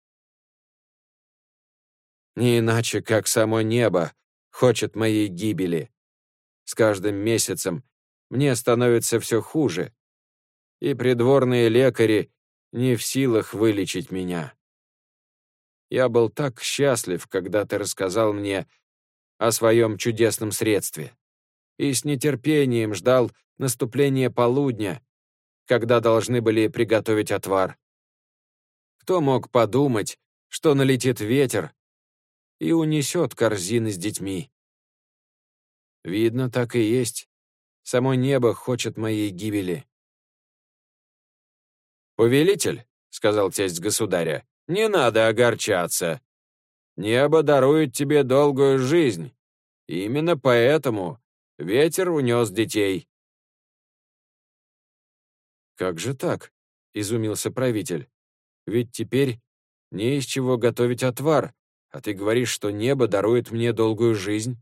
«Не иначе, как само небо хочет моей гибели. С каждым месяцем мне становится все хуже, и придворные лекари не в силах вылечить меня. Я был так счастлив, когда ты рассказал мне о своем чудесном средстве, и с нетерпением ждал наступления полудня, когда должны были приготовить отвар. Кто мог подумать, что налетит ветер и унесет корзины с детьми? Видно, так и есть. Само небо хочет моей гибели». «Повелитель», — сказал тесть государя, — «не надо огорчаться. Небо дарует тебе долгую жизнь. Именно поэтому ветер унес детей». «Как же так?» — изумился правитель. «Ведь теперь не из чего готовить отвар, а ты говоришь, что небо дарует мне долгую жизнь».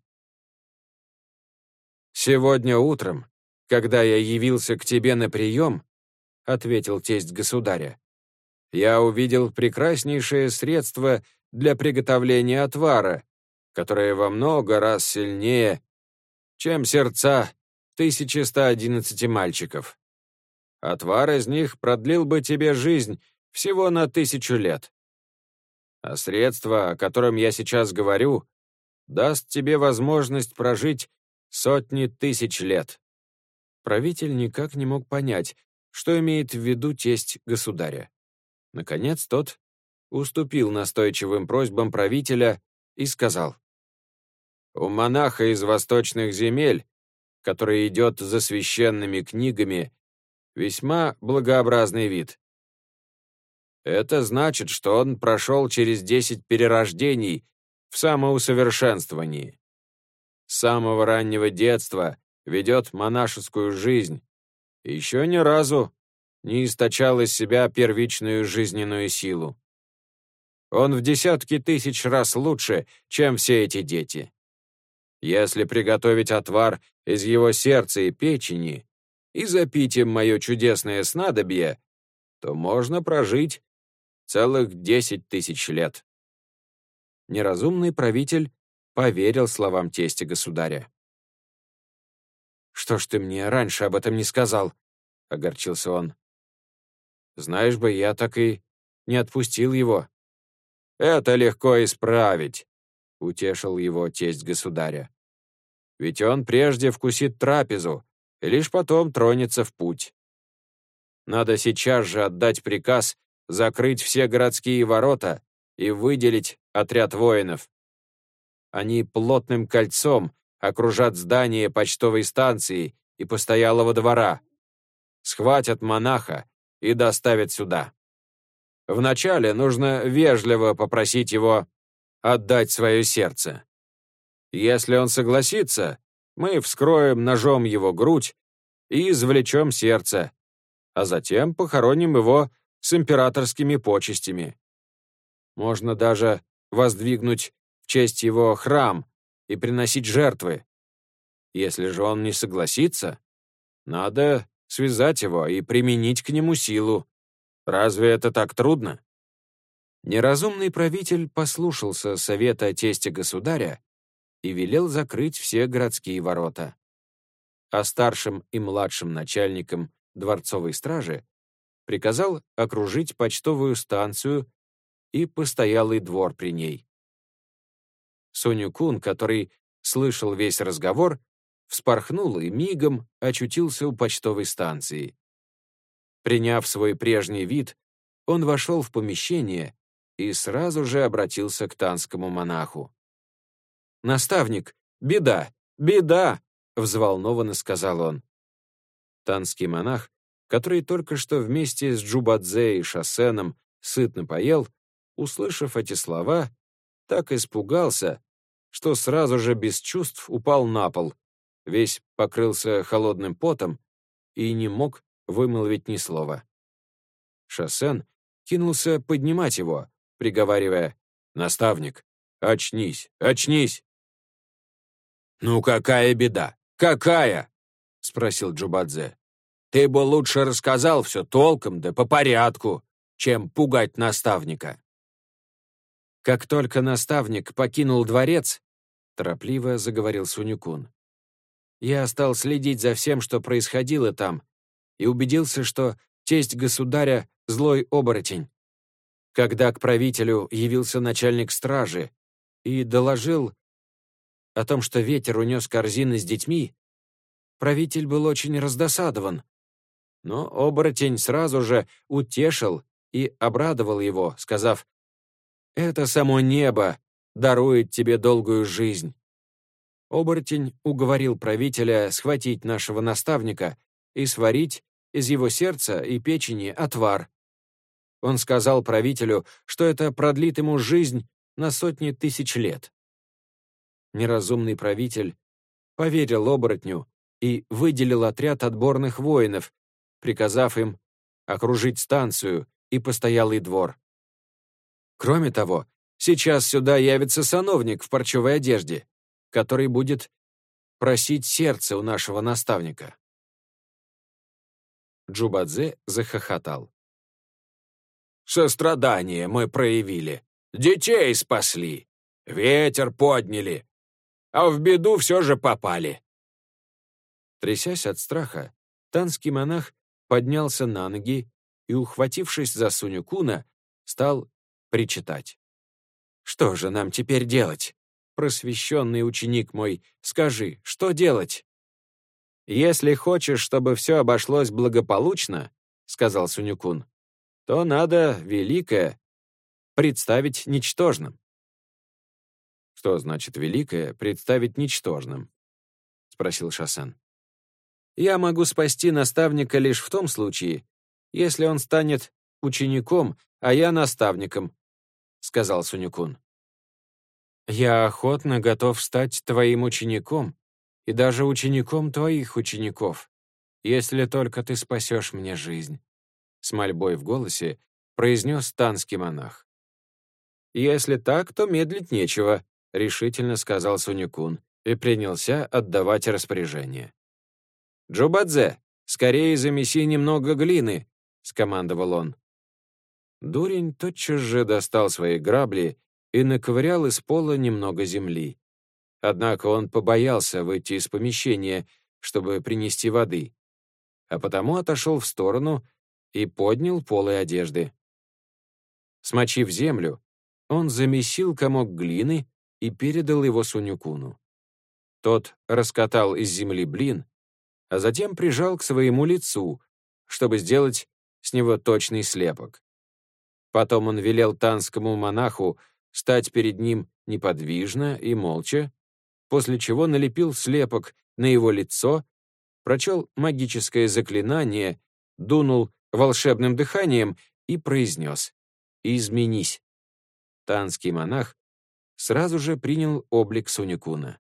«Сегодня утром, когда я явился к тебе на прием, — ответил тесть государя, — я увидел прекраснейшее средство для приготовления отвара, которое во много раз сильнее, чем сердца тысячи ста одиннадцати мальчиков. Отвар из них продлил бы тебе жизнь всего на тысячу лет. А средство, о котором я сейчас говорю, даст тебе возможность прожить сотни тысяч лет». Правитель никак не мог понять, что имеет в виду тесть государя. Наконец тот уступил настойчивым просьбам правителя и сказал: «У монаха из восточных земель, который идет за священными книгами, весьма благообразный вид. Это значит, что он прошел через десять перерождений в самоусовершенствовании. С самого раннего детства ведет монашескую жизнь, и еще ни разу не источал из себя первичную жизненную силу. Он в десятки тысяч раз лучше, чем все эти дети. Если приготовить отвар из его сердца и печени и запить им мое чудесное снадобье, то можно прожить целых десять тысяч лет». Неразумный правитель поверил словам тестя государя. «Что ж ты мне раньше об этом не сказал?» — огорчился он. «Знаешь бы, я так и не отпустил его, Это легко исправить», — утешил его тесть государя. «Ведь он прежде вкусит трапезу, и лишь потом тронется в путь. Надо сейчас же отдать приказ закрыть все городские ворота и выделить отряд воинов. Они плотным кольцом окружат здание почтовой станции и постоялого двора, схватят монаха и доставят сюда. Вначале нужно вежливо попросить его отдать свое сердце. Если он согласится, мы вскроем ножом его грудь и извлечем сердце, а затем похороним его с императорскими почестями. Можно даже воздвигнуть в честь его храм и приносить жертвы. Если же он не согласится, надо связать его и применить к нему силу. Разве это так трудно?» Неразумный правитель послушался совета тестя государя и велел закрыть все городские ворота. А старшим и младшим начальникам дворцовой стражи приказал окружить почтовую станцию и постоялый двор при ней. Сунь-кун, который слышал весь разговор, вспорхнул и мигом очутился у почтовой станции. Приняв свой прежний вид, он вошел в помещение и сразу же обратился к танскому монаху. «Наставник, беда, беда!» — взволнованно сказал он. Танский монах, который только что вместе с Джубадзе и Шосеном сытно поел, услышав эти слова, так испугался, что сразу же без чувств упал на пол, весь покрылся холодным потом и не мог вымолвить ни слова. Шосен кинулся поднимать его, приговаривая: «Наставник, очнись, очнись!» «Ну какая беда? Какая?» — спросил Джубадзе. «Ты бы лучше рассказал все толком да по порядку, чем пугать наставника». Как только наставник покинул дворец, торопливо заговорил Сунь-кун, я стал следить за всем, что происходило там, и убедился, что тесть государя — злой оборотень. Когда к правителю явился начальник стражи и доложил о том, что ветер унес корзины с детьми, правитель был очень раздосадован. Но оборотень сразу же утешил и обрадовал его, сказав: «Это само небо дарует тебе долгую жизнь». Оборотень уговорил правителя схватить нашего наставника и сварить из его сердца и печени отвар. Он сказал правителю, что это продлит ему жизнь на сотни тысяч лет. Неразумный правитель поверил оборотню и выделил отряд отборных воинов, приказав им окружить станцию и постоялый двор. Кроме того, сейчас сюда явится сановник в парчевой одежде, который будет просить сердце у нашего наставника. Джубадзе захохотал. «Сострадание мы проявили, детей спасли, ветер подняли, а в беду все же попали». Трясясь от страха, танский монах поднялся на ноги и, ухватившись за Сунь-куна, стал причитать. «Что же нам теперь делать? Просвещенный ученик мой, скажи, что делать?» «Если хочешь, чтобы все обошлось благополучно, — сказал Сунь-кун, — то надо великое представить ничтожным». «Что значит великое представить ничтожным?» — спросил Шосен. «Я могу спасти наставника лишь в том случае, если он станет учеником, а я наставником», — сказал Сунь-кун. «Я охотно готов стать твоим учеником и даже учеником твоих учеников, если только ты спасешь мне жизнь», — с мольбой в голосе произнес танский монах. «Если так, то медлить нечего», — решительно сказал Сунь-кун и принялся отдавать распоряжение. «Джубадзе, скорее замеси немного глины», — скомандовал он. Дурень тотчас же достал свои грабли и наковырял из пола немного земли. Однако он побоялся выйти из помещения, чтобы принести воды, а потому отошел в сторону и поднял полы одежды. Смочив землю, он замесил комок глины и передал его Сунь-куну. Тот раскатал из земли блин, а затем прижал к своему лицу, чтобы сделать с него точный слепок. Потом он велел танскому монаху стать перед ним неподвижно и молча, после чего налепил слепок на его лицо, прочел магическое заклинание, дунул волшебным дыханием и произнес: «Изменись». Танский монах сразу же принял облик Сунь-куна.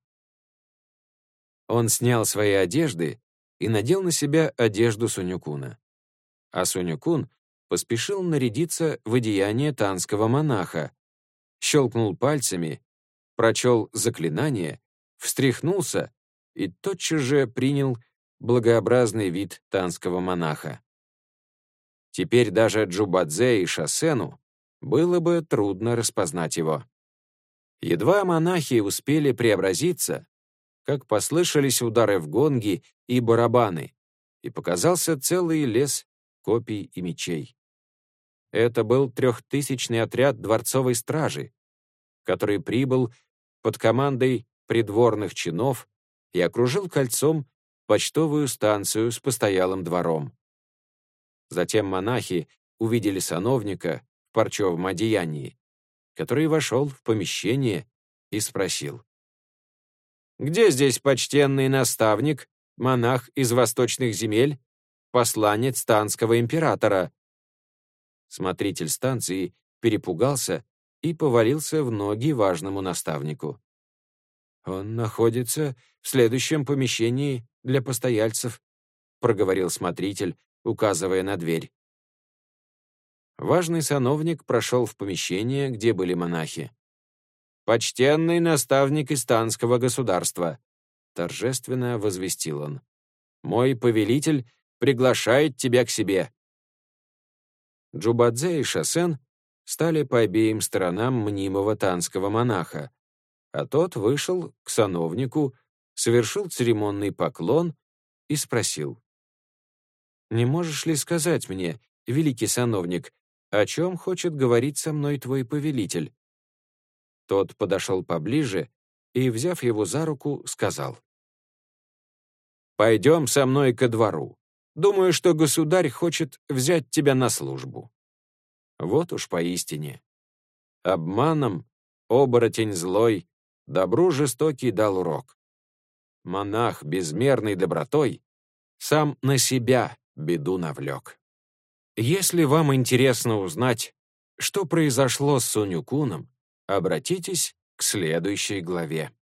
Он снял свои одежды и надел на себя одежду Сунь-куна. А Сунь-кун поспешил нарядиться в одеяние танского монаха, щелкнул пальцами, прочел заклинание, встряхнулся и тотчас же принял благообразный вид танского монаха. Теперь даже Джубадзе и Шасену было бы трудно распознать его. Едва монахи успели преобразиться, как послышались удары в гонги и барабаны, и показался целый лес копий и мечей. Это был трехтысячный отряд дворцовой стражи, который прибыл под командой придворных чинов и окружил кольцом почтовую станцию с постоялым двором. Затем монахи увидели сановника в парчевом одеянии, который вошел в помещение и спросил: «Где здесь почтенный наставник, монах из восточных земель, посланец танского императора?» Смотритель станции перепугался и повалился в ноги важному наставнику. «Он находится в следующем помещении для постояльцев», проговорил смотритель, указывая на дверь. Важный сановник прошел в помещение, где были монахи. «Почтенный наставник из танского государства», торжественно возвестил он, «мой повелитель приглашает тебя к себе». Джубадзе и Шасен стали по обеим сторонам мнимого танского монаха, а тот вышел к сановнику, совершил церемонный поклон и спросил: «Не можешь ли сказать мне, великий сановник, о чем хочет говорить со мной твой повелитель?» Тот подошел поближе и, взяв его за руку, сказал: «Пойдем со мной ко двору. Думаю, что государь хочет взять тебя на службу». Вот уж поистине. Обманом оборотень злой добру жестокий дал урок. Монах безмерной добротой сам на себя беду навлек. Если вам интересно узнать, что произошло с Сунь-куном, обратитесь к следующей главе.